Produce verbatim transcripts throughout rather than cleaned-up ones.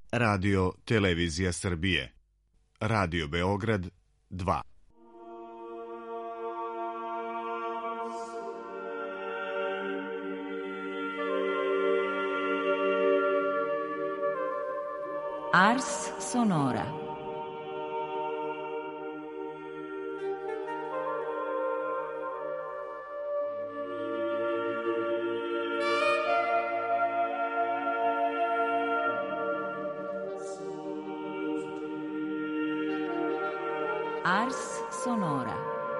Radio Televizija Srbije. Radio Beograd dva. Ars Sonora. Ars Sonora.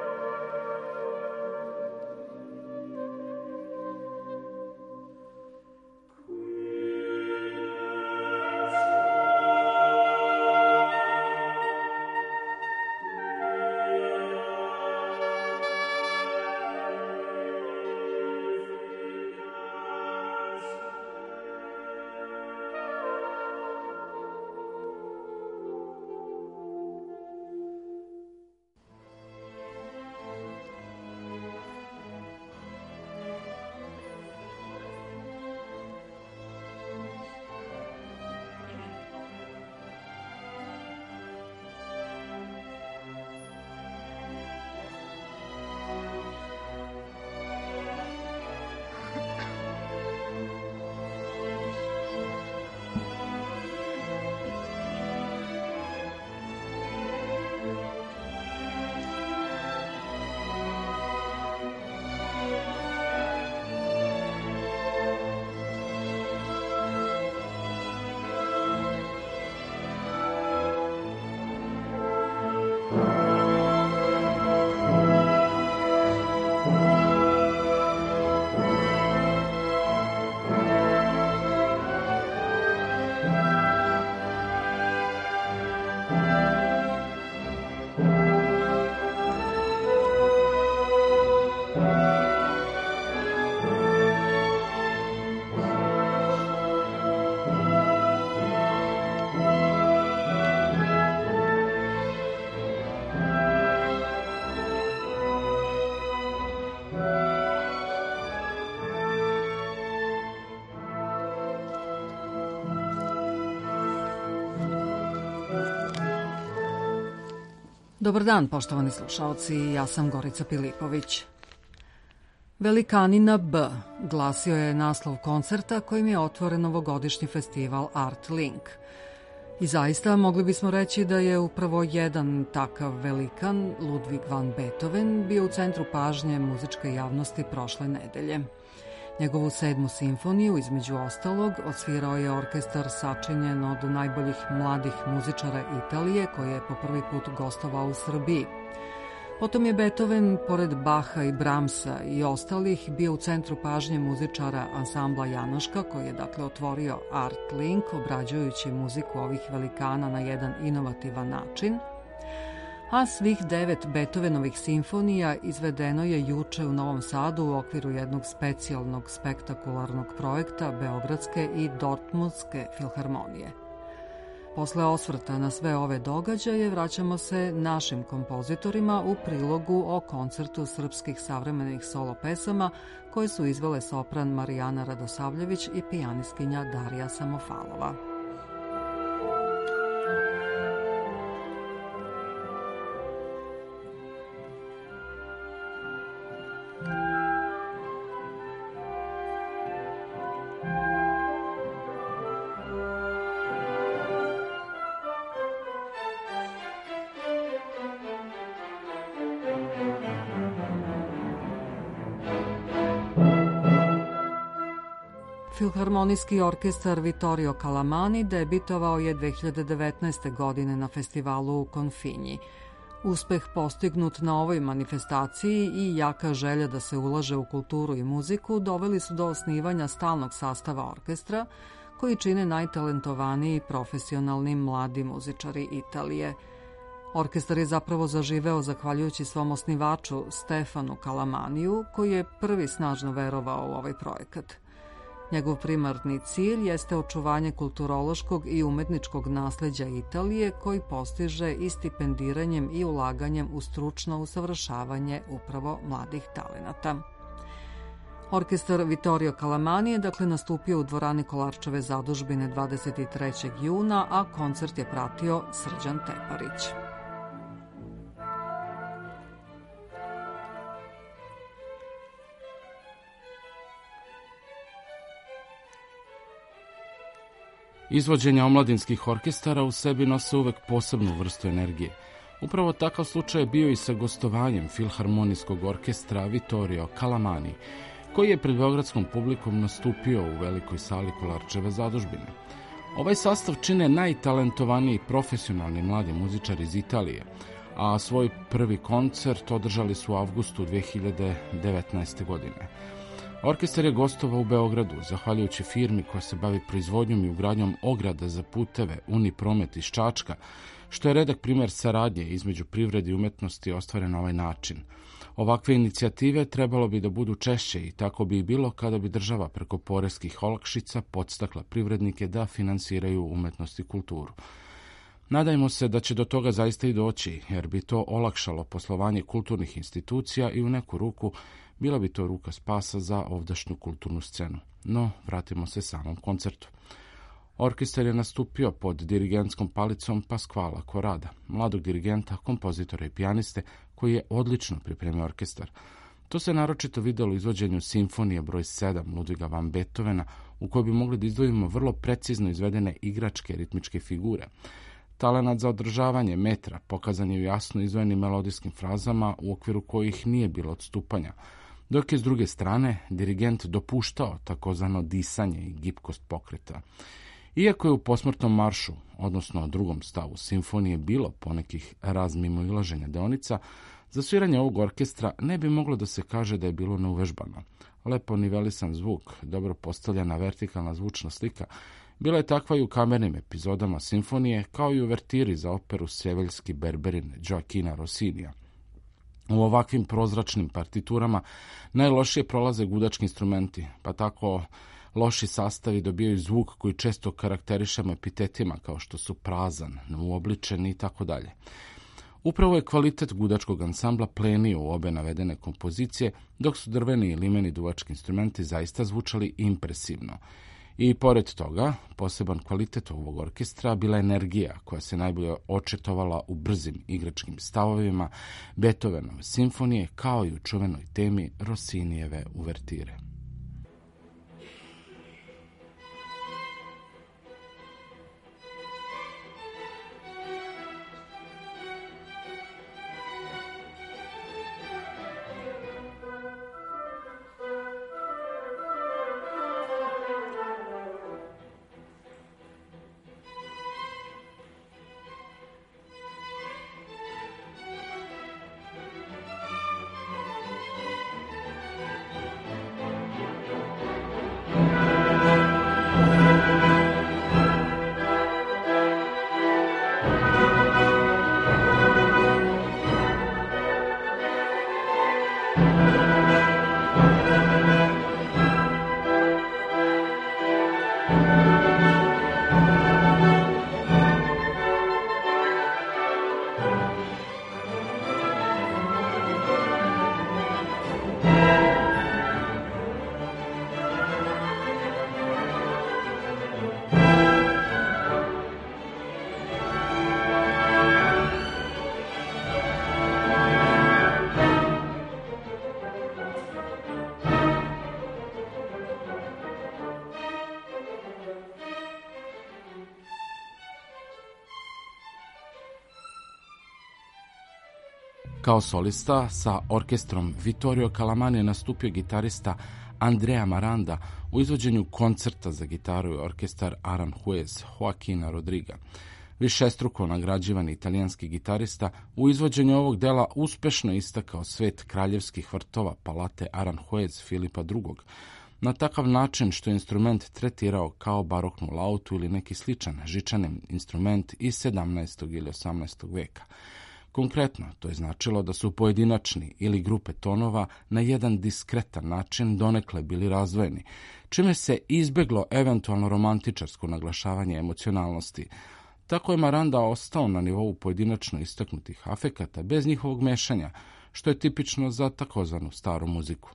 Dobar dan, poštovani slušaoci, ja sam Gorica Pilipović. Velikani na B glasio je naslov koncerta kojim je otvoren novogodišnji festival Art Link. I zaista mogli bismo reći da je upravo jedan takav velikan, Ludwig van Beethoven, bio u centru pažnje muzičke javnosti prošle nedelje. Njegovu sedmu simfoniju, između ostalog, odsvirao je orkestar sačinjen od najboljih mladih muzičara Italije, koji je po prvi put gostovao u Srbiji. Potom je Beethoven, pored Baha i Brahmsa i ostalih, bio u centru pažnje muzičara ansambla Janoška, koji je dakle otvorio Art Link, obrađujući muziku ovih velikana na jedan inovativan način. A svih devet Beethovenovih simfonija izvedeno je juče u Novom Sadu u okviru jednog specijalnog spektakularnog projekta Beogradske i Dortmundske filharmonije. Posle osvrta na sve ove događaje vraćamo se našim kompozitorima u prilogu o koncertu srpskih savremenih solo pesama koje su izvele sopran Marijana Radosavljević i pijanistkinja Darija Samofalova. Filharmonijski orkestar Vittorio Calamani debitovao je dve hiljade devetnaeste. godine na festivalu u Konfinji. Uspeh postignut na ovoj manifestaciji i jaka želja da se ulaže u kulturu i muziku doveli su do osnivanja stalnog sastava orkestra, koji čine najtalentovaniji profesionalni mladi muzičari Italije. Orkestar je zapravo zaživeo zahvaljujući svom osnivaču Stefanu Calamaniju, koji je prvi snažno verovao u ovaj projekat. Njegov primarni cilj jeste očuvanje kulturološkog i umetničkog nasleđa Italije, koji postiže i stipendiranjem i ulaganjem u stručno usavršavanje upravo mladih talenata. Orkestar Vittorio Calamani je dakle nastupio u dvorani Kolarčeve zadužbine dvadeset trećeg juna, a koncert je pratio Srđan Teparić. Izvođenja omladinskih orkestara u sebi nose uvek posebnu vrstu energije. Upravo takav slučaj je bio i sa gostovanjem Filharmonijskog orkestra Vittorio Calamani, koji je pred beogradskom publikom nastupio u velikoj sali Kolarčeve zadužbine. Ovaj sastav čine najtalentovaniji profesionalni mladi muzičari iz Italije, a svoj prvi koncert održali su u avgustu dve hiljade devetnaeste. godine. Orkestar je gostovao u Beogradu, zahvaljujući firmi koja se bavi proizvodnjom i ugradnjom ograda za puteve Unipromet iz Čačka, što je redak primjer saradnje između privrede i umetnosti ostvaren na ovaj način. Ovakve inicijative trebalo bi da budu češće i tako bi i bilo kada bi država preko poreskih olakšica podstakla privrednike da finansiraju umetnost i kulturu. Nadajmo se da će do toga zaista i doći, jer bi to olakšalo poslovanje kulturnih institucija i u neku ruku bila bi to ruka spasa za ovdašnju kulturnu scenu. No, vratimo se samom koncertu. Orkestar je nastupio pod dirigentskom palicom Pasquala Corrada, mladog dirigenta, kompozitora i pijaniste, koji je odlično pripremio orkestar. To se naročito videlo u izvođenju simfonije broj sedam Ludviga van Beethovena, u kojoj bi mogli da izdvojimo vrlo precizno izvedene igračke ritmičke figure. Talenat za održavanje metra pokazan je u jasno izvojenim melodijskim frazama u okviru kojih nije bilo odstupanja, dok je s druge strane dirigent dopuštao takozvano disanje i gibkost pokreta. Iako je u posmrtnom maršu, odnosno drugom stavu simfonije, bilo ponekih razmimoilaženja deonica, za sviranje ovog orkestra ne bi moglo da se kaže da je bilo neuvežbano. Lepo nivelisan zvuk, dobro postavljena vertikalna zvučna slika, bila je takva i u kamernim epizodama simfonije, kao i u uvertiri za operu Sjeveljski berberin Gioachina Rossinija. U ovakvim prozračnim partiturama najlošije prolaze gudački instrumenti, pa tako loši sastavi dobijaju zvuk koji često karakterišemo epitetima kao što su prazan, neuobličen i tako dalje. Upravo je kvalitet gudačkog ansambla plenio u obe navedene kompozicije, dok su drveni i limeni duvački instrumenti zaista zvučali impresivno. I pored toga, poseban kvalitet ovog orkestra bila energija koja se najbolje očetovala u brzim igračkim stavovima Beethovenove simfonije, kao i u čuvenoj temi Rossinijeve uvertire. Kao solista sa orkestrom Vittorio Calamani je nastupio gitarista Andrea Maranda u izvođenju koncerta za gitaru i orkestar Aranjuez Joaquina Rodriga. Višestruko nagrađivani italijanski gitarista u izvođenju ovog dela uspešno istakao svet kraljevskih vrtova palate Aranjuez Filipa drugog, na takav način što je instrument tretirao kao baroknu lautu ili neki sličan žičanim instrument iz sedamnaestog ili osamnaestog veka. Konkretno, to je značilo da su pojedinačni ili grupe tonova na jedan diskretan način donekle bili razdvojeni, čime se izbeglo eventualno romantičarsko naglašavanje emocionalnosti. Tako je Maranda ostao na nivou pojedinačno istaknutih afekata bez njihovog mešanja, što je tipično za takozvanu staru muziku.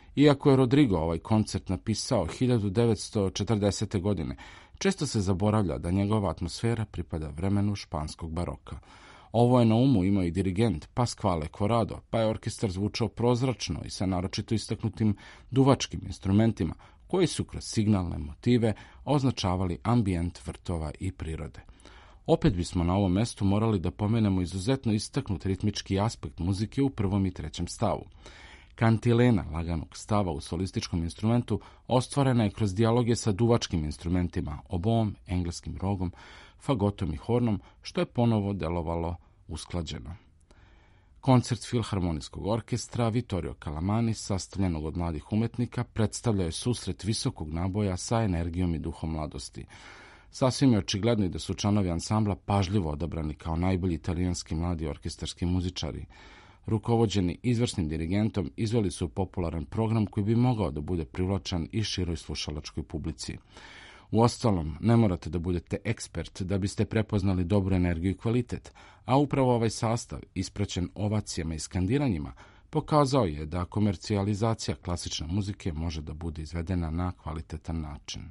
Iako je Rodrigo ovaj koncert napisao hiljadu devetsto četrdesete. godine, često se zaboravlja da njegova atmosfera pripada vremenu španskog baroka. Ovo je na umu imao i dirigent Pasquale Corrado, pa je orkestar zvučao prozračno i sa naročito istaknutim duvačkim instrumentima, koji su kroz signalne motive označavali ambijent vrtova i prirode. Opet bismo na ovom mestu morali da pomenemo izuzetno istaknut ritmički aspekt muzike u prvom i trećem stavu. Kantilena laganog stava u solističkom instrumentu ostvarena je kroz dijaloge sa duvačkim instrumentima, oboom, engleskim rogom, fagotom i hornom, što je ponovo delovalo usklađeno. Koncert Filharmonijskog orkestra Vittorio Calamani, sastavljenog od mladih umetnika, predstavljao je susret visokog naboja sa energijom i duhom mladosti. Sasvim je očigledno i da su članovi ansambla pažljivo odabrani kao najbolji italijanski mladi orkestarski muzičari. Rukovođeni izvrsnim dirigentom, izveli su popularan program koji bi mogao da bude privlačan i široj slušalačkoj publici. Uostalom, ne morate da budete ekspert da biste prepoznali dobru energiju i kvalitet, a upravo ovaj sastav, ispraćen ovacijama i skandiranjima, pokazao je da komercijalizacija klasične muzike može da bude izvedena na kvalitetan način.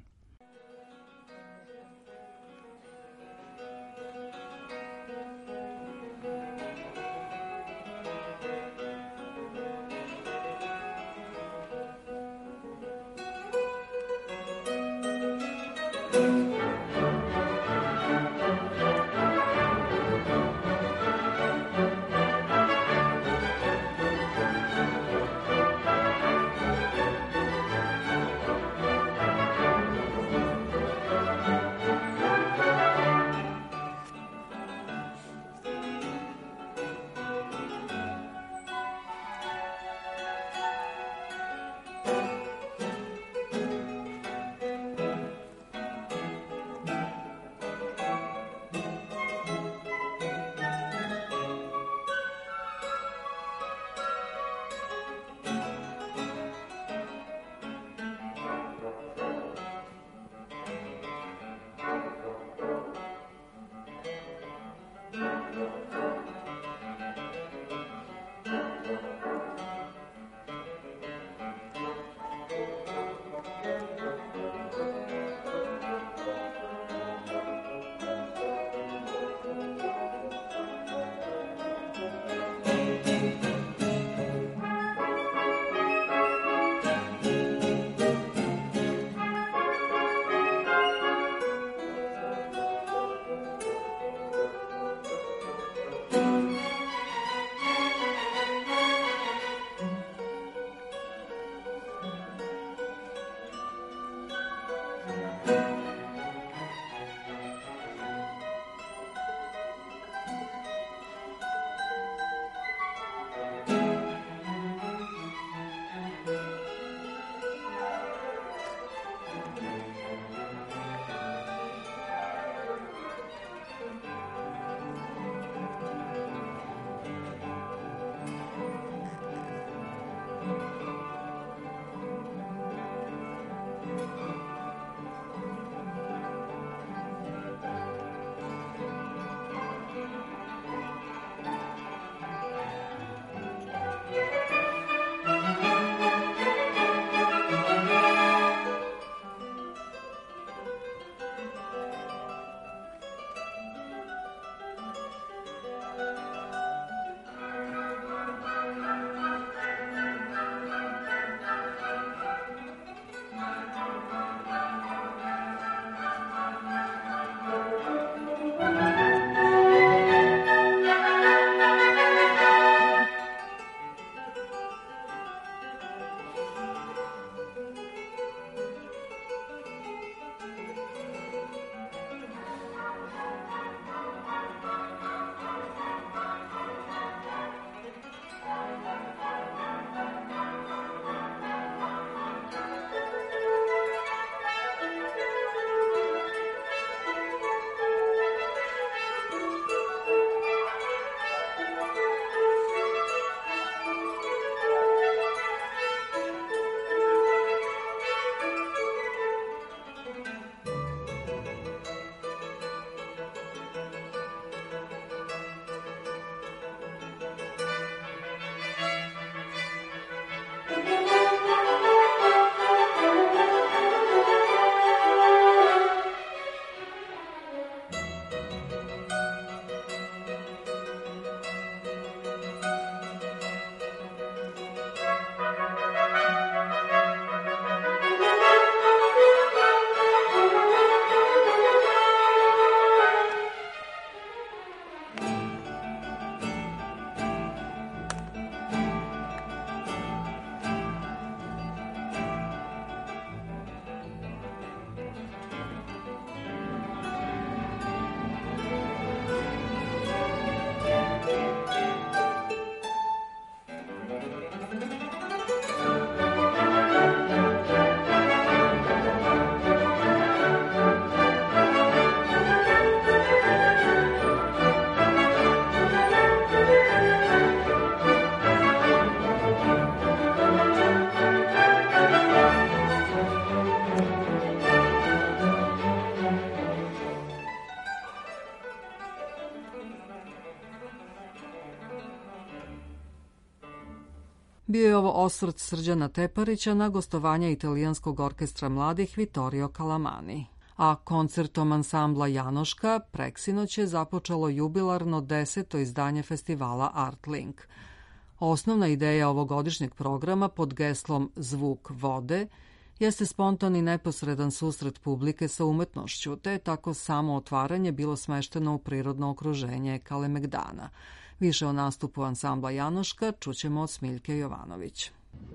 Bio je ovo osvrt Srđana Teparića na gostovanja italijanskog orkestra mladih Vittorio Calamani. A koncertom ansambla Janoška preksinoć je započelo jubilarno deseto izdanje festivala Artlink. Osnovna ideja ovogodišnjeg programa pod geslom Zvuk vode jeste spontan i neposredan susret publike sa umetnošću, te je tako samo otvaranje bilo smešteno u prirodno okruženje Kalemegdana. Više o nastupu ansambla Janoška čućemo od Smiljke Jovanović.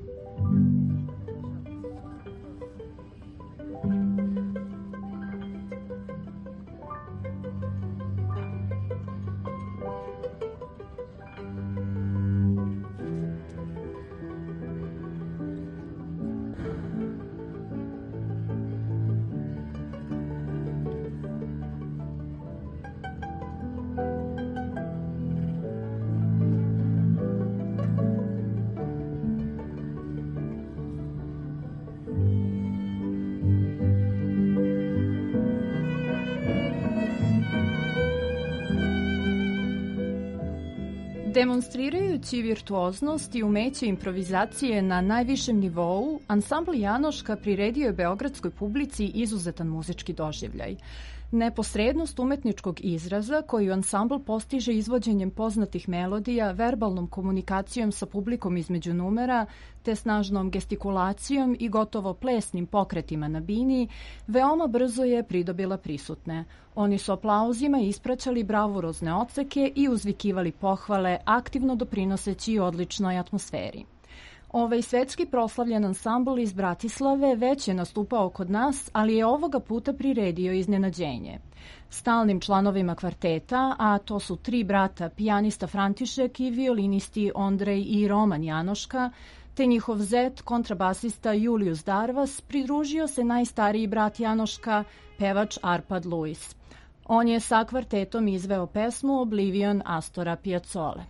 Demonstrirajući virtuoznost i umeće improvizacije na najvišem nivou, ansambl Janoška priredio je beogradskoj publici izuzetan muzički doživljaj. Neposrednost umetničkog izraza koju ansambl postiže izvođenjem poznatih melodija, verbalnom komunikacijom sa publikom između numera, te snažnom gestikulacijom i gotovo plesnim pokretima na bini, veoma brzo je pridobila prisutne. Oni su aplauzima ispraćali bravurozne oceke i uzvikivali pohvale, aktivno doprinoseći odličnoj atmosferi. Ovaj svetski proslavljen ansambl iz Bratislave već je nastupao kod nas, ali je ovoga puta priredio iznenađenje. Stalnim članovima kvarteta, a to su tri brata, pijanista František i violinisti Ondrej i Roman Janoška, te njihov zet, kontrabasista Julius Darvas, pridružio se najstariji brat Janoška, pevač Arpad Luis. On je sa kvartetom izveo pesmu Oblivion Astora Piazzole.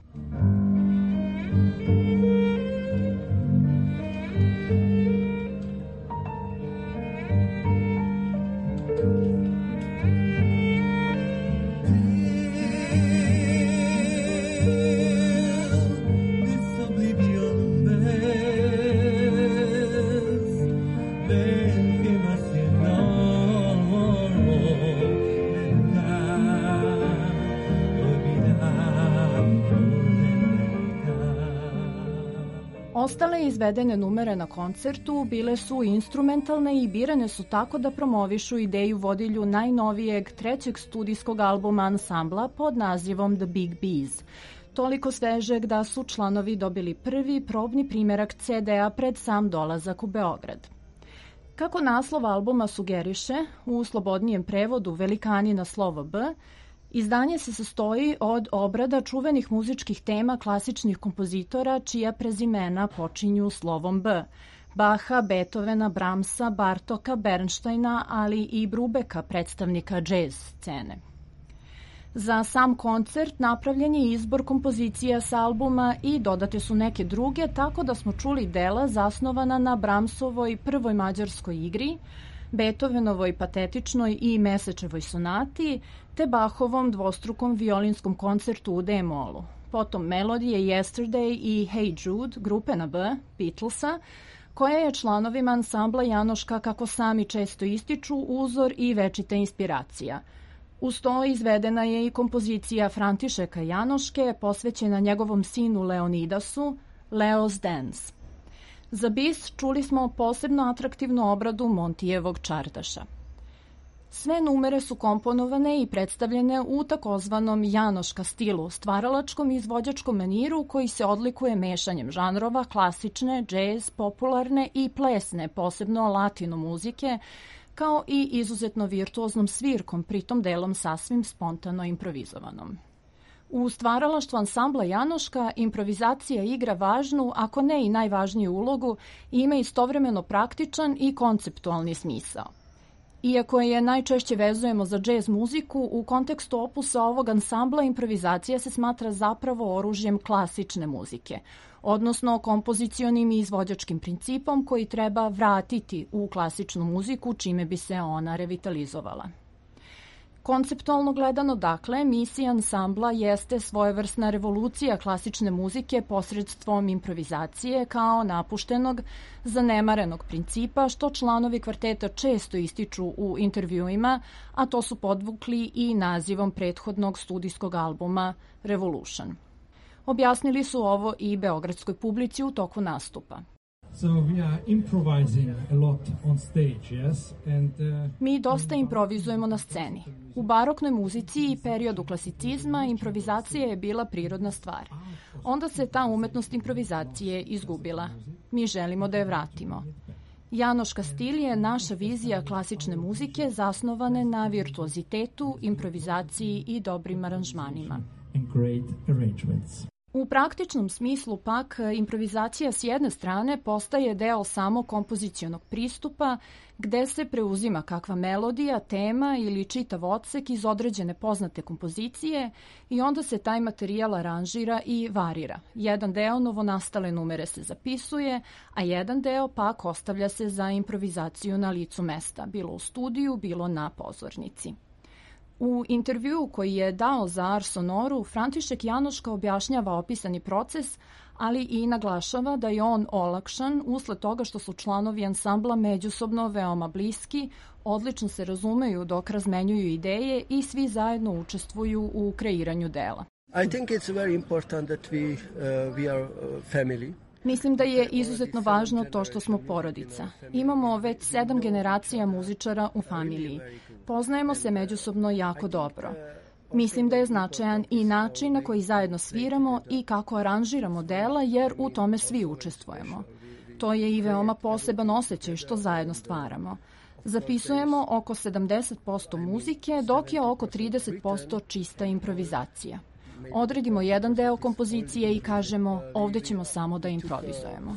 Ostale izvedene numere na koncertu bile su instrumentalne i birane su tako da promovišu ideju vodilju najnovijeg trećeg studijskog albuma ansambla pod nazivom The Big Bees. Toliko svežeg da su članovi dobili prvi probni primerak ce de a pred sam dolazak u Beograd. Kako naslov albuma sugeriše, u slobodnijem prevodu Velikani na slovo B, izdanje se sastoji od obrada čuvenih muzičkih tema klasičnih kompozitora čija prezimena počinju slovom B. Baha, Beethovena, Brahmsa, Bartoka, Bernsteina, ali i Brubeka, predstavnika džez scene. Za sam koncert napravljen je izbor kompozicija s albuma i dodate su neke druge, tako da smo čuli dela zasnovana na Brahmsovoj prvoj mađarskoj igri, Beethovenovoj patetičnoj i Mesečevoj sonati, te Bachovom dvostrukom violinskom koncertu u D-molu. Potom melodije Yesterday i Hey Jude, grupe na B, Beatlesa, koja je članovima ansambla Janoška, kako sami često ističu, uzor i večita inspiracija. Uz to izvedena je i kompozicija Františeka Janoške, posvećena njegovom sinu Leonidasu, Leo's Dance. Za bis čuli smo posebno atraktivnu obradu Montijevog čardaša. Sve numere su komponovane i predstavljene u takozvanom Janoška stilu, stvaralačkom i izvođačkom maniru koji se odlikuje mešanjem žanrova klasične, džez, popularne i plesne, posebno latino muzike, kao i izuzetno virtuoznom svirkom, pritom delom sasvim spontano improvizovanom. U stvaralaštvu ansambla Janoška improvizacija igra važnu, ako ne i najvažniju ulogu, i ima istovremeno praktičan i konceptualni smisao. Iako je najčešće vezujemo za džez muziku, u kontekstu opusa ovog ansambla improvizacija se smatra zapravo oružjem klasične muzike, odnosno kompozicionim i izvođačkim principom koji treba vratiti u klasičnu muziku, čime bi se ona revitalizovala. Konceptualno gledano, dakle, misija ansambla jeste svojevrsna revolucija klasične muzike posredstvom improvizacije kao napuštenog, zanemarenog principa, što članovi kvarteta često ističu u intervjuima, a to su podvukli i nazivom prethodnog studijskog albuma Revolution. Objasnili su ovo i beogradskoj publici u toku nastupa. So we are improvising a lot on stage, yes? And, uh... Mi dosta improvizujemo na sceni. U baroknoj muzici i periodu klasicizma improvizacija je bila prirodna stvar. Onda se ta umetnost improvizacije izgubila. Mi želimo da je vratimo. Janoška stil je naša vizija klasične muzike zasnovane na virtuozitetu, improvizaciji i dobrim aranžmanima. And great arrangements. U praktičnom smislu pak improvizacija s jedne strane postaje deo samo kompozicionog pristupa gde se preuzima kakva melodija, tema ili čitav odsek iz određene poznate kompozicije i onda se taj materijal aranžira i varira. Jedan deo novonastale numere se zapisuje, a jedan deo pak ostavlja se za improvizaciju na licu mesta, bilo u studiju, bilo na pozornici. U intervjuu koji je dao za Ars Sonoru, František Janoška objašnjava opisani proces, ali i naglašava da je on olakšan usled toga što su članovi ansambla međusobno veoma bliski, odlično se razumeju dok razmenjuju ideje i svi zajedno učestvuju u kreiranju dela. I think it's very important that we, uh, we are family. Mislim da je izuzetno važno to što smo porodica. Imamo već sedam generacija muzičara u familiji. Poznajemo se međusobno jako dobro. Mislim da je značajan i način na koji zajedno sviramo i kako aranžiramo dela, jer u tome svi učestvujemo. To je i veoma poseban osjećaj što zajedno stvaramo. Zapisujemo oko sedamdeset posto muzike, dok je oko trideset posto čista improvizacija. Odredimo jedan deo kompozicije i kažemo ovde ćemo samo da improvizujemo.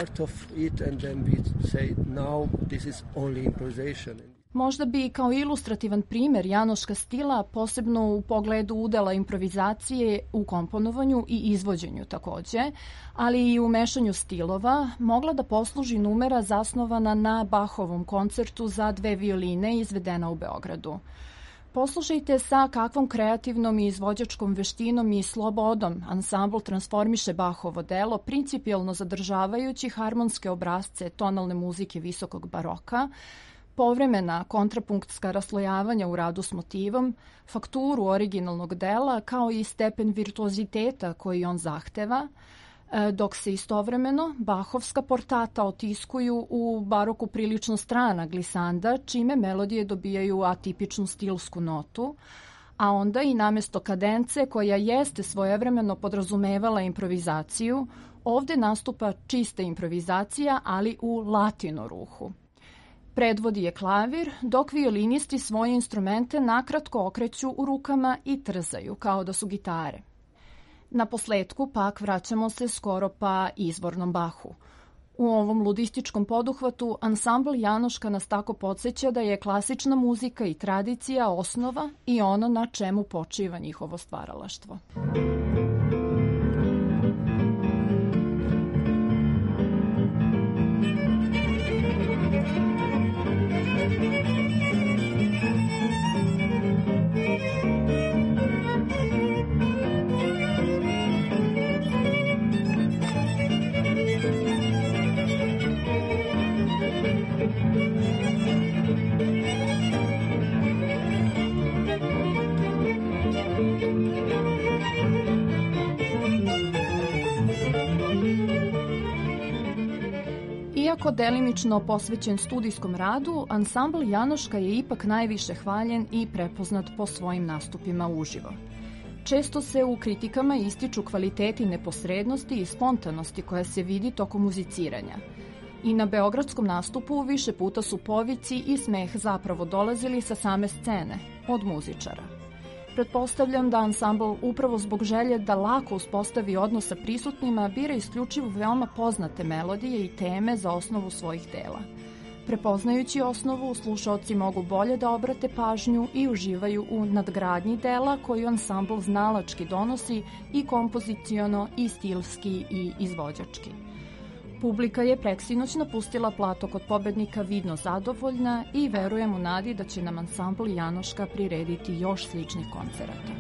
Možda bi kao ilustrativan primer Janoška stila, posebno u pogledu udela improvizacije u komponovanju i izvođenju takođe, ali i u mešanju stilova, mogla da posluži numera zasnovana na Bachovom koncertu za dve violine izvedena u Beogradu. Poslušajte sa kakvom kreativnom i izvođačkom veštinom i slobodom ansambl transformiše Bachovo delo, principijelno zadržavajući harmonske obrazce tonalne muzike visokog baroka, povremena kontrapunktska raslojavanja u radu s motivom, fakturu originalnog dela kao i stepen virtuoziteta koji on zahteva, dok se istovremeno Bachovska portata otiskuju u baroku prilično strana glisanda, čime melodije dobijaju atipičnu stilsku notu, a onda i namesto kadence koja jeste svojevremeno podrazumevala improvizaciju, ovde nastupa čista improvizacija, ali u latino ruhu. Predvodi je klavir, dok violinisti svoje instrumente nakratko okreću u rukama i trzaju, kao da su gitare. Na posledku pak vraćamo se skoro pa izvornom Bachu. U ovom ludističkom poduhvatu ansambl Janoška nas tako podsjeća da je klasična muzika i tradicija osnova i ono na čemu počiva njihovo stvaralaštvo. Iako delimično posvećen studijskom radu, ansambl Janoška je ipak najviše hvaljen i prepoznat po svojim nastupima uživo. Često se u kritikama ističu kvaliteti neposrednosti i spontanosti koja se vidi tokom muziciranja. I na beogradskom nastupu više puta su povici i smeh zapravo dolazili sa same scene, od muzičara. Pretpostavljam da ansambl upravo zbog želje da lako uspostavi odnos sa prisutnima bira isključivo veoma poznate melodije i teme za osnovu svojih dela. Prepoznajući osnovu, slušaoci mogu bolje da obrate pažnju i uživaju u nadgradnji dela koju ansambl znalački donosi i kompoziciono i stilski i izvođački. Publika je preksinoć napustila plato kod pobednika vidno zadovoljna i verujem u nadi da će nam ansambl Janoška prirediti još sličnih koncerata.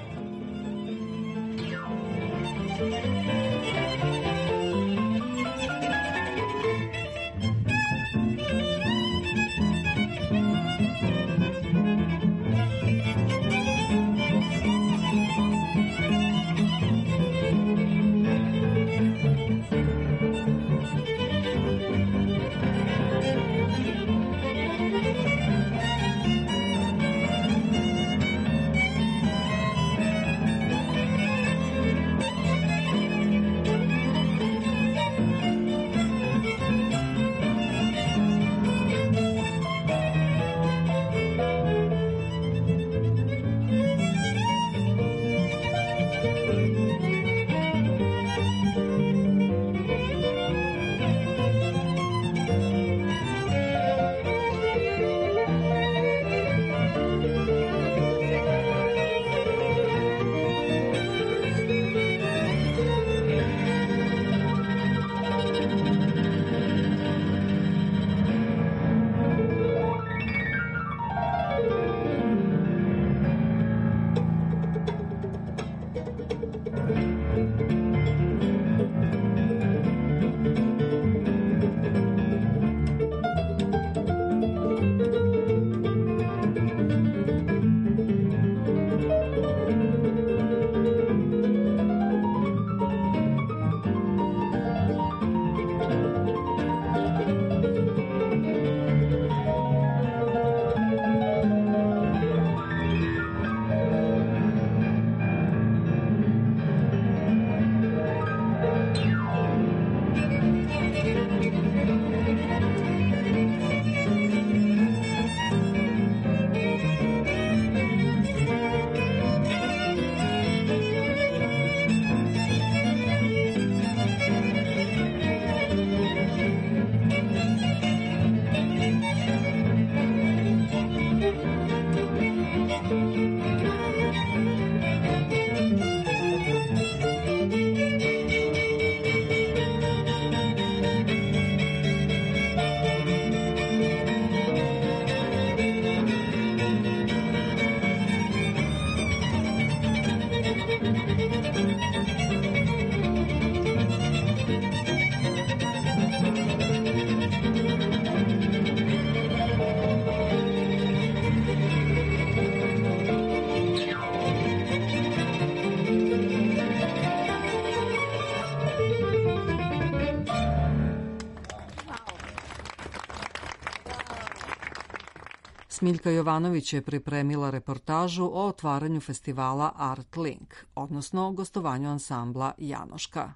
Smiljka Jovanović je pripremila reportažu o otvaranju festivala Art Link, odnosno gostovanju ansambla Janoška.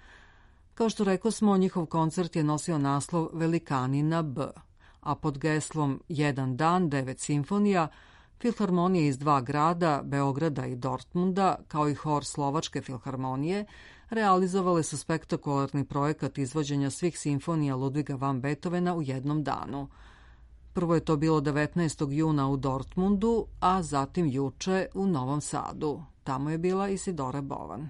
Kao što rekosmo, njihov koncert je nosio naslov Velikani na B, a pod geslom Jedan dan, devet simfonija, filharmonije iz dva grada, Beograda i Dortmunda, kao i hor Slovačke filharmonije, realizovale su spektakularni projekat izvođenja svih simfonija Ludviga van Beethovena u jednom danu. Prvo je to bilo devetnaestog juna u Dortmundu, a zatim juče u Novom Sadu. Tamo je bila Isidora Bovan.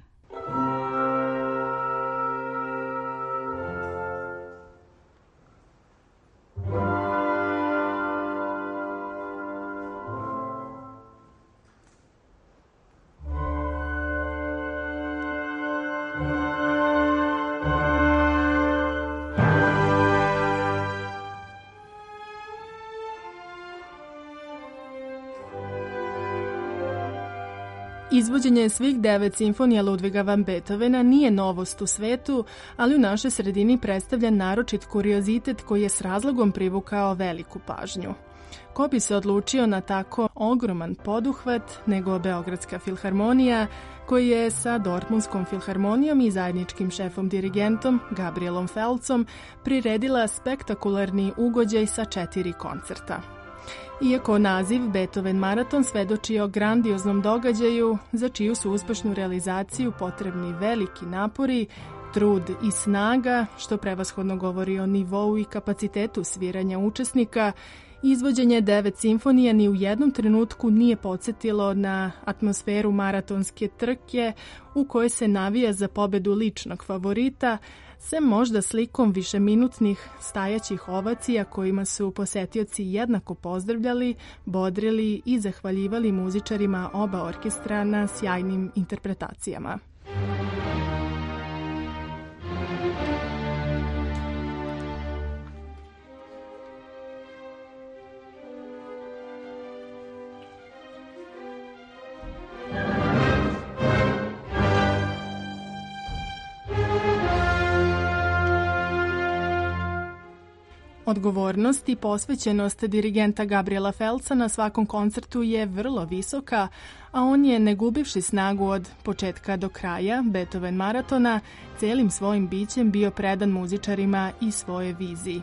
Izvođenje svih devet simfonija Ludviga van Beethovena nije novost u svetu, ali u našoj sredini predstavlja naročit kuriozitet koji je s razlogom privukao veliku pažnju. Ko bi se odlučio na tako ogroman poduhvat nego Beogradska filharmonija, koji je sa Dortmundskom filharmonijom i zajedničkim šefom dirigentom Gabrielom Felcom priredila spektakularni ugođaj sa četiri koncerta. Iako naziv Beethoven maraton svedoči o grandioznom događaju za čiju su uspešnu realizaciju potrebni veliki napori, trud i snaga, što prevashodno govori o nivou i kapacitetu sviranja učesnika, Izvođenje devet simfonija ni u jednom trenutku nije podsjetilo na atmosferu maratonske trke u kojoj se navija za pobedu ličnog favorita, sem možda slikom višeminutnih stajaćih ovacija kojima su posetioci jednako pozdravljali, bodrili i zahvaljivali muzičarima oba orkestra na sjajnim interpretacijama. Odgovornost i posvećenost dirigenta Gabriela Feltza na svakom koncertu je vrlo visoka, a on je, ne gubivši snagu od početka do kraja Beethoven maratona, celim svojim bićem bio predan muzičarima i svoje viziji.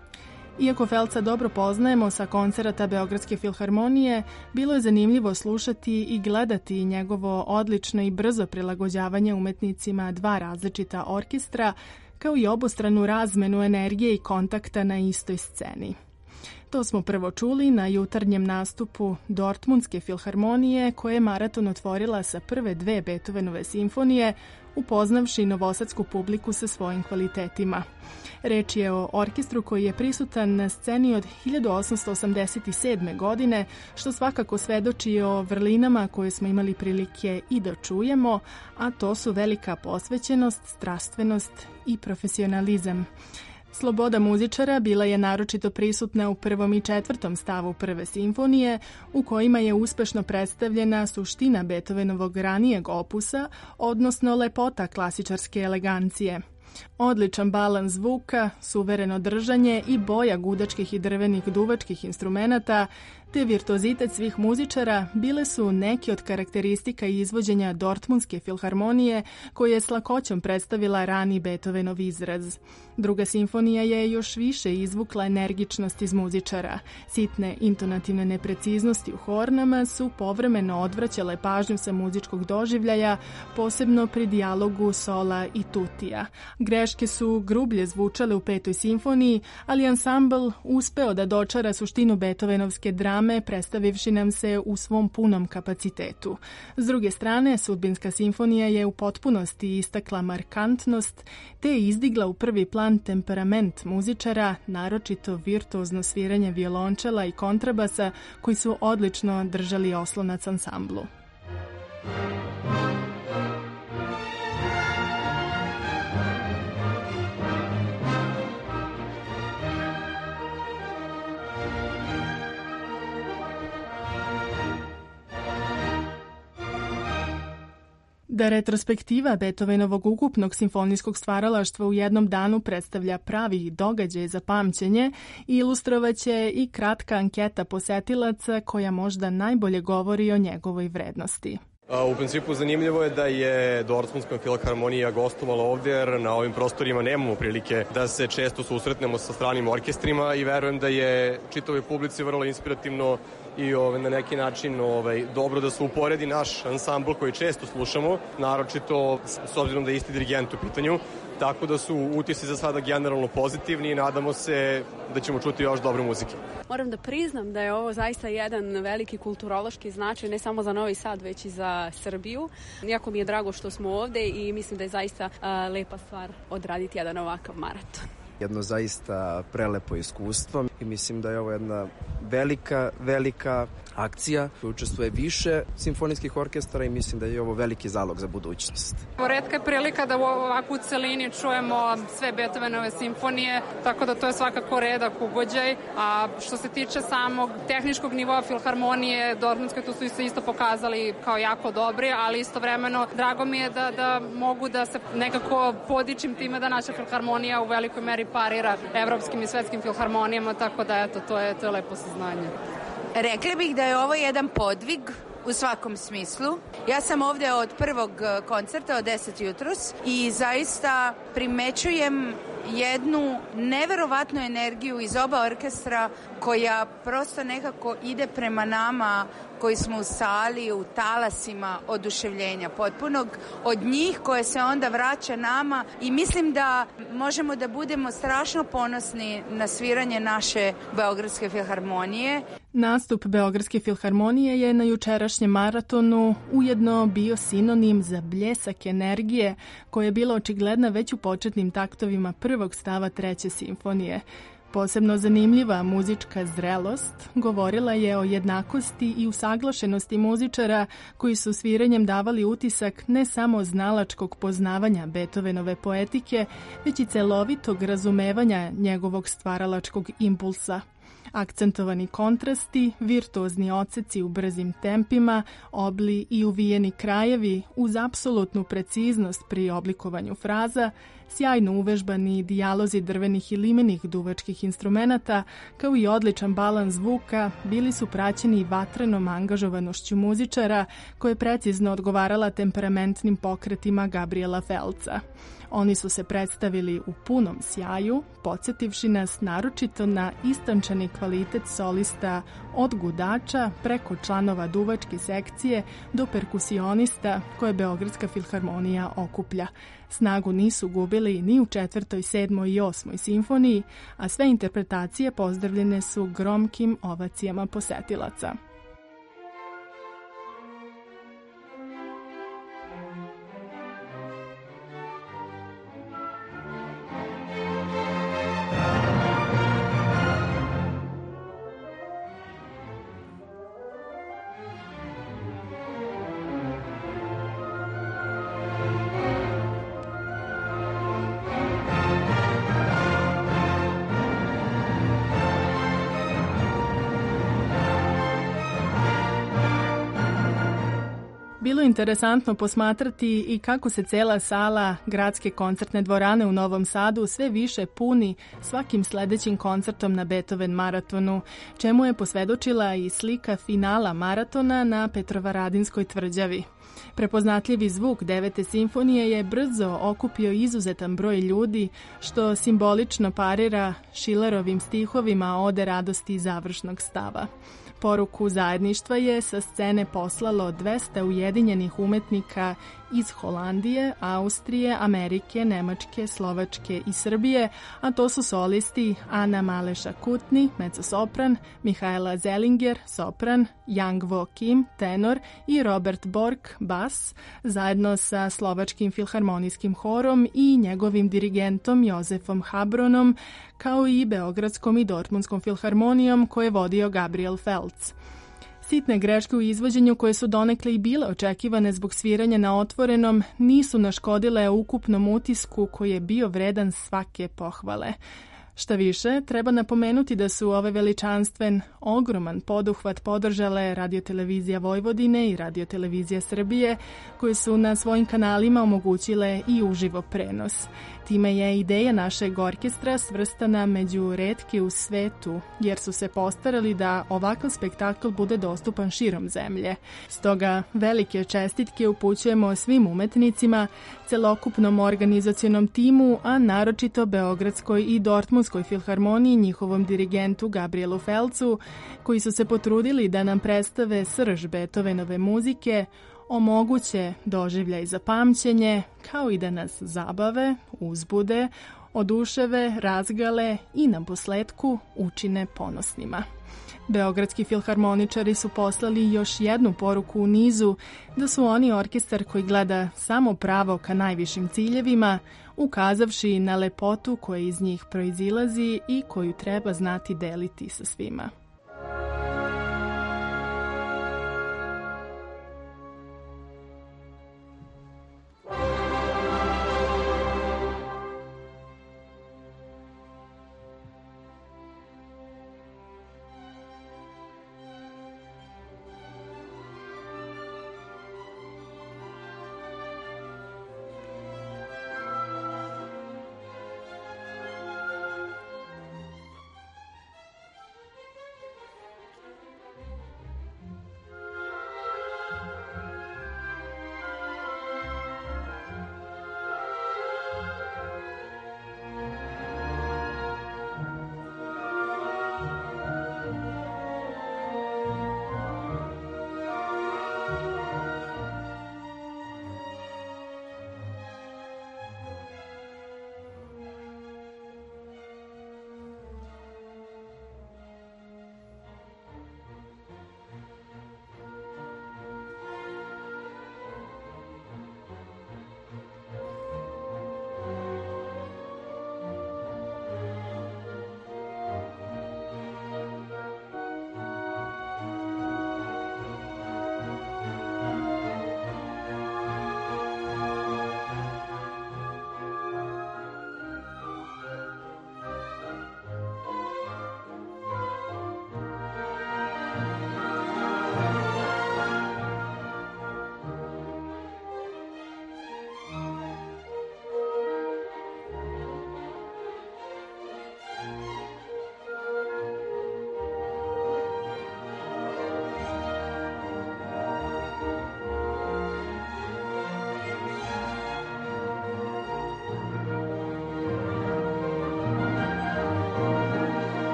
Iako Feltza dobro poznajemo sa koncerata Beogradske filharmonije, bilo je zanimljivo slušati i gledati njegovo odlično i brzo prilagođavanje umetnicima dva različita orkestra, kao i obostranu razmenu energije i kontakta na istoj sceni. To smo prvo čuli na jutarnjem nastupu Dortmundske filharmonije, koje je maraton otvorila sa prve dve Beethovenove simfonije, upoznavši novosadsku publiku sa svojim kvalitetima. Reč je o orkestru koji je prisutan na sceni od hiljadu osamsto osamdeset sedme. godine, što svakako svedoči o vrlinama koje smo imali prilike i da čujemo, a to su velika posvećenost, strastvenost i profesionalizam. Sloboda muzičara bila je naročito prisutna u prvom i četvrtom stavu prve simfonije, u kojima je uspešno predstavljena suština Beethovenovog ranijeg opusa, odnosno lepota klasičarske elegancije. Odličan balans zvuka, suvereno držanje i boja gudačkih i drvenih duvačkih instrumenata, te virtuozitet svih muzičara bile su neki od karakteristika izvođenja Dortmundske filharmonije, koje je s lakoćom predstavila rani Beethovenov izraz. Druga simfonija je još više izvukla energičnost iz muzičara. Sitne intonativne nepreciznosti u hornama su povremeno odvraćale pažnju sa muzičkog doživljaja, posebno pri dijalogu sola i tutija. Greške su grublje zvučale u petoj simfoniji, ali ansambl uspeo da dočara suštinu Beethovenovske drame, predstavivši nam se u svom punom kapacitetu. S druge strane, Sudbinska simfonija je u potpunosti istakla markantnost, te je izdigla u prvi plan temperament muzičara, naročito virtuozno sviranje violončela i kontrabasa, koji su odlično držali oslonac ansamblu. Da retrospektiva Beethovenovog ukupnog simfonijskog stvaralaštva u jednom danu predstavlja pravi događaj za pamćenje, ilustrovaće i kratka anketa posetilaca koja možda najbolje govori o njegovoj vrednosti. U principu zanimljivo je da je Dortmundska filharmonija gostovala ovdje, jer na ovim prostorima nemamo prilike da se često susretnemo sa stranim orkestrima i verujem da je čitavoj publici vrlo inspirativno i ovaj, na neki način ovaj, dobro da se uporedi naš ansambl koji često slušamo, naročito s obzirom da je isti dirigent u pitanju, tako da su utisci za sada generalno pozitivni i nadamo se da ćemo čuti još dobre muzike. Moram da priznam da je ovo zaista jedan veliki kulturološki značaj, ne samo za Novi Sad, već i za Srbiju. Jako mi je drago što smo ovde i mislim da je zaista a, lepa stvar odraditi jedan ovakav maraton. Jedno zaista prelepo iskustvo i mislim da je ovo jedna velika, velika akcija koja učestvuje više simfonijskih orkestara i mislim da je ovo veliki zalog za budućnost. Retka je prilika da u ovakvu u celini čujemo sve Beethovenove simfonije, tako da to je svakako redak ugođaj. A što se tiče samog tehničkog nivoa filharmonije, Dortmundske tu su se isto pokazali kao jako dobri, ali istovremeno drago mi je da, da mogu da se nekako podičim time da naša filharmonija u velikoj meri parira evropskim i svetskim filharmonijama, tako da eto, to je, to je lepo saznanje. Rekli bih da je ovo jedan podvig u svakom smislu. Ja sam ovde od prvog koncerta od deset jutros i zaista primećujem jednu neverovatnu energiju iz oba orkestra koja prosto nekako ide prema nama koji smo u sali, u talasima oduševljenja potpunog od njih koje se onda vraća nama i mislim da možemo da budemo strašno ponosni na sviranje naše Beogradske filharmonije. Nastup Beogradske filharmonije je na jučerašnjem maratonu ujedno bio sinonim za bljesak energije koja je bila očigledna već u početnim taktovima prvog stava treće simfonije. Posebno zanimljiva muzička zrelost govorila je o jednakosti i usaglašenosti muzičara koji su sviranjem davali utisak ne samo znalačkog poznavanja Beethovenove poetike, već i celovitog razumevanja njegovog stvaralačkog impulsa. Akcentovani kontrasti, virtuozni odseci u brzim tempima, obli i uvijeni krajevi uz apsolutnu preciznost pri oblikovanju fraza, sjajno uvežbani dijalozi drvenih i limenih duvačkih instrumenata, kao i odličan balans zvuka, bili su praćeni vatrenom angažovanošću muzičara koja je precizno odgovarala temperamentnim pokretima Gabriela Felca. Oni su se predstavili u punom sjaju, podsjetivši nas naročito na istančani kvalitet solista od gudača preko članova duvačke sekcije do perkusionista koje Beogradska filharmonija okuplja. Snagu nisu gubili ni u četvrtoj, sedmoj i osmoj simfoniji, a sve interpretacije pozdravljene su gromkim ovacijama posetilaca. Bilo je interesantno posmatrati i kako se cela sala gradske koncertne dvorane u Novom Sadu sve više puni svakim sledećim koncertom na Beethoven maratonu, čemu je posvedočila i slika finala maratona na Petrovaradinskoj tvrđavi. Prepoznatljivi zvuk devete simfonije je brzo okupio izuzetan broj ljudi, što simbolično parira Schillerovim stihovima Ode radosti završnog stava. Poruku zajedništva je sa scene poslalo dvesta ujedinjenih umetnika iz Holandije, Austrije, Amerike, Nemačke, Slovačke i Srbije, a to su solisti Ana Maleša Kutni, mezzosopran, Mihajla Zellinger, sopran, Yang Vo Kim, tenor i Robert Borg, bas, zajedno sa Slovačkim filharmonijskim horom i njegovim dirigentom Jozefom Habronom, kao i Beogradskom i Dortmundskom filharmonijom koje je vodio Gabriel Felc. Sitne greške u izvođenju koje su donekle i bile očekivane zbog sviranja na otvorenom nisu naškodile ukupnom utisku koji je bio vredan svake pohvale. Šta više, treba napomenuti da su ove veličanstven, ogroman poduhvat podržale Radiotelevizija Vojvodine i Radiotelevizija Srbije, koje su na svojim kanalima omogućile i uživo prenos. Time je ideja našeg orkestra svrstana među retke u svetu, jer su se postarali da ovakav spektakl bude dostupan širom zemlje. Stoga velike čestitke upućujemo svim umetnicima, celokupnom organizacionom timu, a naročito Beogradskoj i Dortmundskoj filharmoniji, njihovom dirigentu Gabrielu Felcu, koji su se potrudili da nam predstave srž Beethovenove muzike, omoguće doživljaj za pamćenje, kao i da nas zabave, uzbude, oduševe, razgale i na posletku učine ponosnima. Beogradski filharmoničari su poslali još jednu poruku u nizu da su oni orkestar koji gleda samo pravo ka najvišim ciljevima, ukazavši na lepotu koja iz njih proizilazi i koju treba znati deliti sa svima.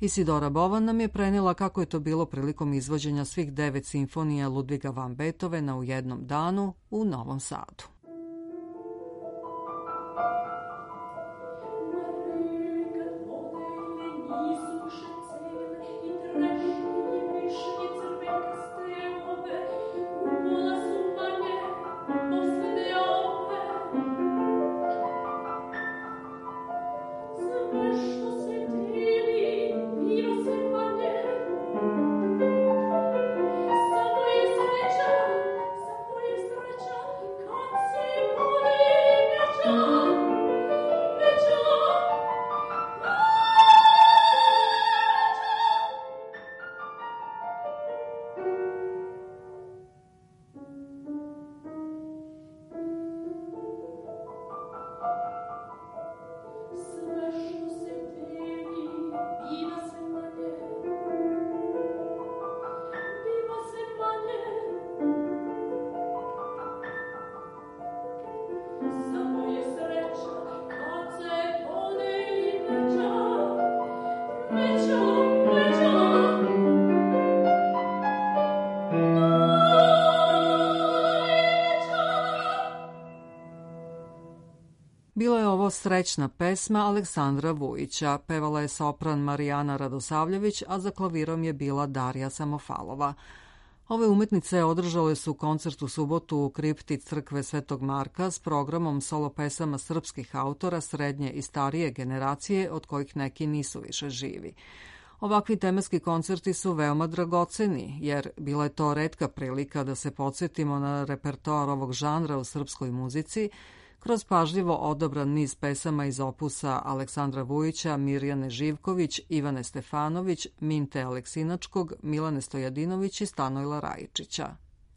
Isidora Bovan nam je prenijela kako je to bilo prilikom izvođenja svih devet simfonija Ludviga van Beethovena u jednom danu u Novom Sadu. Bilo je ovo srećna pesma Aleksandra Vujića, pevala je sopran Marijana Radosavljević, a za klavirom je bila Darija Samofalova. Ove umetnice održale su koncert u subotu u kripti crkve Svetog Marka s programom solo pesama srpskih autora srednje i starije generacije, od kojih neki nisu više živi. Ovakvi tematski koncerti su veoma dragoceni, jer bila je to retka prilika da se podsjetimo na repertoar ovog žanra u srpskoj muzici, kroz pažljivo odabran niz pesama iz opusa Aleksandra Vujića, Mirjane Živković, Ivane Stefanović, Minte Aleksinačkog, Milane Stojadinović i Stanojla Rajičića.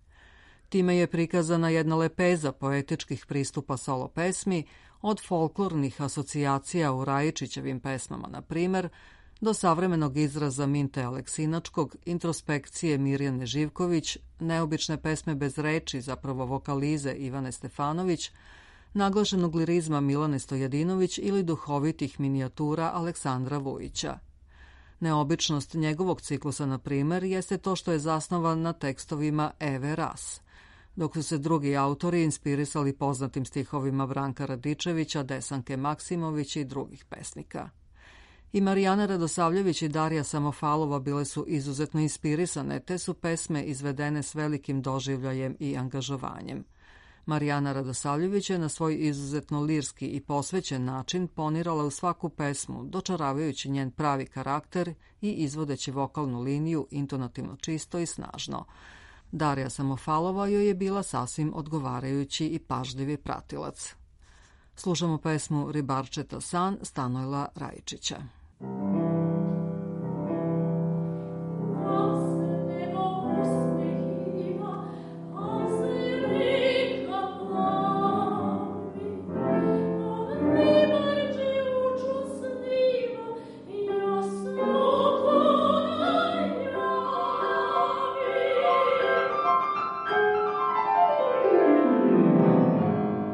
Time je prikazana jedna lepeza poetičkih pristupa solo pesmi, od folklornih asocijacija u Rajičićevim pesmama, na primer, do savremenog izraza Minte Aleksinačkog, introspekcije Mirjane Živković, neobične pesme bez reči, zapravo vokalize Ivane Stefanović, naglašenog lirizma Milane Stojadinović ili duhovitih minijatura Aleksandra Vujića. Neobičnost njegovog ciklusa, na primer, jeste to što je zasnovan na tekstovima Eve Ras, dok su se drugi autori inspirisali poznatim stihovima Branka Radičevića, Desanke Maksimović i drugih pesnika. I Marijana Radosavljević i Darija Samofalova bile su izuzetno inspirisane, te su pesme izvedene s velikim doživljajem i angažovanjem. Marijana Radosavljević je na svoj izuzetno lirski i posvećen način ponirala u svaku pesmu, dočaravajući njen pravi karakter i izvodeći vokalnu liniju intonativno čisto i snažno. Darija Samofalova joj je bila sasvim odgovarajući i pažljivi pratilac. Slušamo pesmu Ribarčeta san Stanojla Rajičića.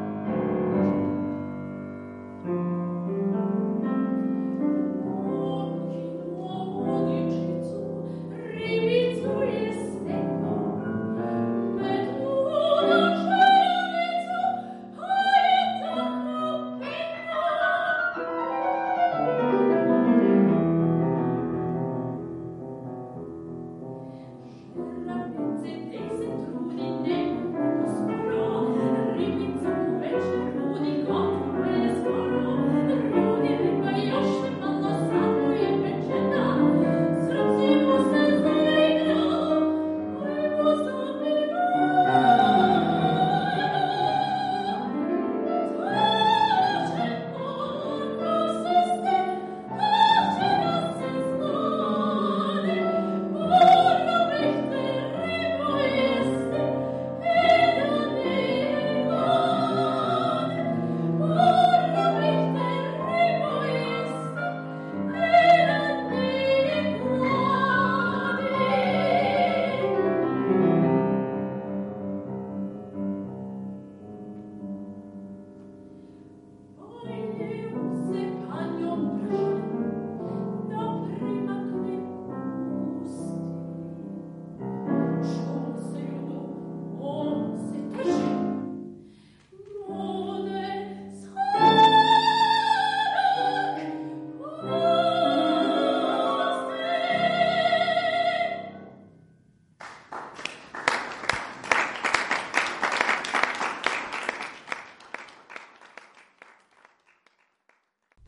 Oh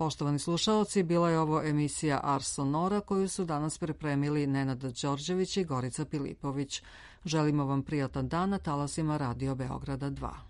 Poštovani slušaoci, bila je ovo emisija Ars Sonora koju su danas pripremili Nenad Đorđević i Gorica Pilipović. Želimo vam prijatan dan na talasima Radio Beograda dva.